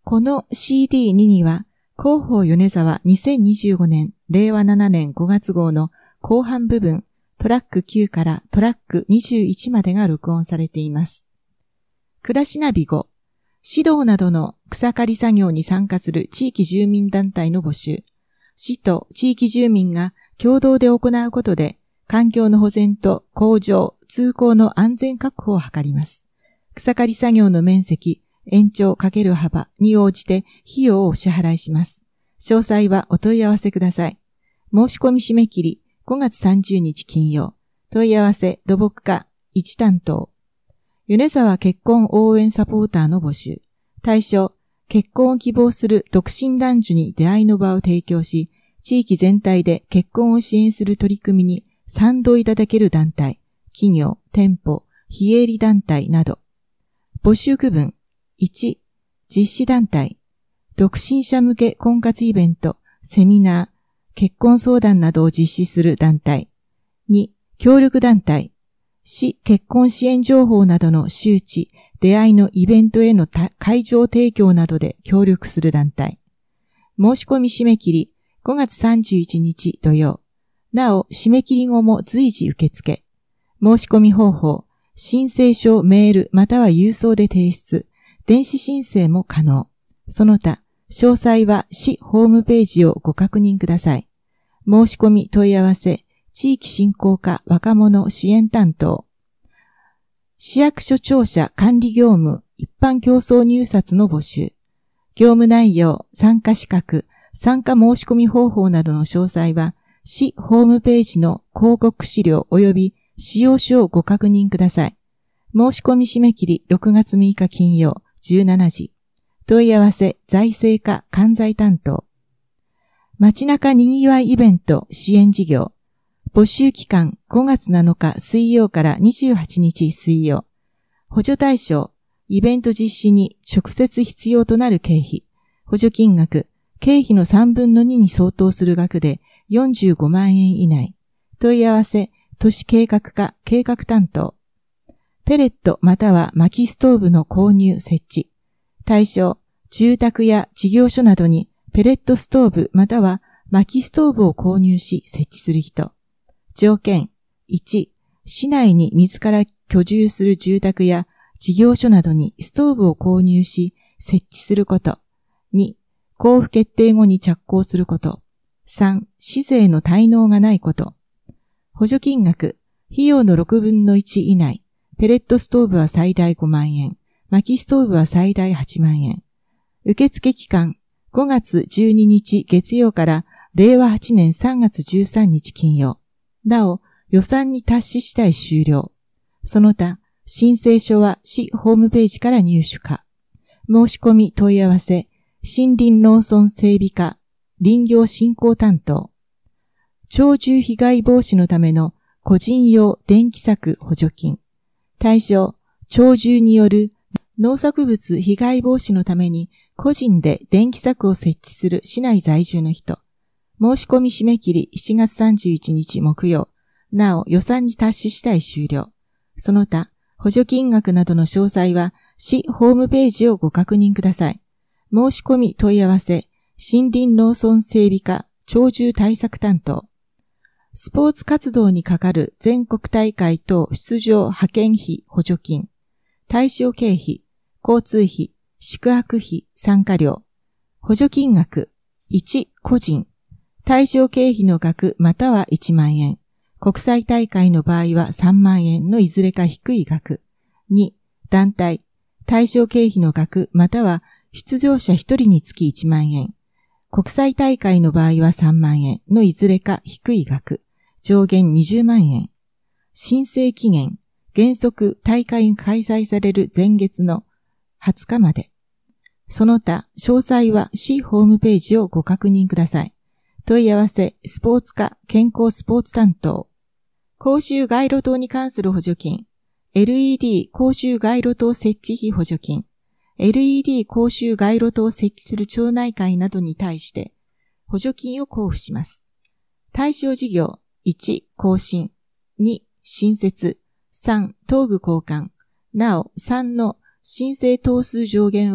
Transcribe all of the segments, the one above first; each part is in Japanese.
この CD2 には、広報米沢2025年令和7年5月号の後半部分、トラック9からトラック21までが録音されています。暮らしナビ5、指導などの草刈り作業に参加する地域住民団体の募集。市と地域住民が共同で行うことで、環境の保全と向上、通行の安全確保を図ります。草刈り作業の面積、延長×幅に応じて費用をお支払いします。詳細はお問い合わせください。申し込み締め切り5月30日金曜。問い合わせ土木課1担当。米沢結婚応援サポーターの募集。対象、結婚を希望する独身男女に出会いの場を提供し、地域全体で結婚を支援する取り組みに賛同いただける団体、企業、店舗、非営利団体など。募集区分。1、実施団体。独身者向け婚活イベント、セミナー、結婚相談などを実施する団体。2、協力団体。市結婚支援情報などの周知、出会いのイベントへの会場提供などで協力する団体。申し込み締め切り5月31日土曜。なお、締め切り後も随時受付。申し込み方法、申請書メールまたは郵送で提出。電子申請も可能。その他、詳細は市ホームページをご確認ください。申し込み問い合わせ、地域振興課若者支援担当。市役所庁舎管理業務一般競争入札の募集。業務内容、参加資格、参加申し込み方法などの詳細は、市ホームページの広告資料及び使用書をご確認ください。申し込み締め切り6月6日金曜17時。問い合わせ財政課関西担当。街中にぎわいイベント支援事業。募集期間5月7日水曜から28日水曜。補助対象、イベント実施に直接必要となる経費。補助金額、経費の3分の2に相当する額で45万円以内。問い合わせ、都市計画課計画担当。ペレットまたは薪ストーブの購入設置。対象、住宅や事業所などにペレットストーブまたは薪ストーブを購入し設置する人。条件、1、市内に自ら居住する住宅や事業所などにストーブを購入し設置すること。2、交付決定後に着工すること。3、市税の滞納がないこと。補助金額、費用の6分の1以内。ペレットストーブは最大5万円。薪ストーブは最大8万円。受付期間、5月12日月曜から令和8年3月13日金曜。なお、予算に達し次第終了。その他、申請書は市ホームページから入手可。申し込み問い合わせ、森林農村整備課、林業振興担当。鳥獣被害防止のための個人用電気柵補助金。対象、鳥獣による農作物被害防止のために個人で電気柵を設置する市内在住の人。申し込み締め切り7月31日木曜。なお予算に達し次第終了。その他、補助金額などの詳細は市ホームページをご確認ください。申し込み問い合わせ、森林農村整備課鳥獣対策担当。スポーツ活動にかかる全国大会等出場派遣費補助金。対象経費、交通費、宿泊費、参加料。補助金額、1、個人。対象経費の額または1万円。国際大会の場合は3万円のいずれか低い額。2、団体。対象経費の額または出場者1人につき1万円。国際大会の場合は3万円のいずれか低い額。上限20万円。申請期限、原則大会が開催される前月の20日まで。その他、詳細は市ホームページをご確認ください。問い合わせ、スポーツ課、健康スポーツ担当。公衆街路灯に関する補助金。LED 公衆街路灯設置費補助金。LED 公衆街路灯を設置する町内会などに対して補助金を交付します。対象事業。1、更新。2、新設。3、東具交換。なお、3の申請頭数上限は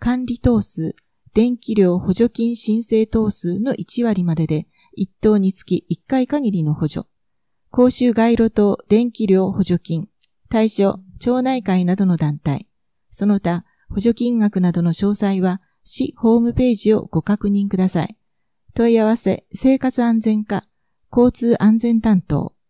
管理等数、電気料補助金申請等数の1割までで、1棟につき1回限りの補助。公衆街路等電気料補助金、対象、町内会などの団体。その他、補助金額などの詳細は、市ホームページをご確認ください。問い合わせ、生活安全課、交通安全担当。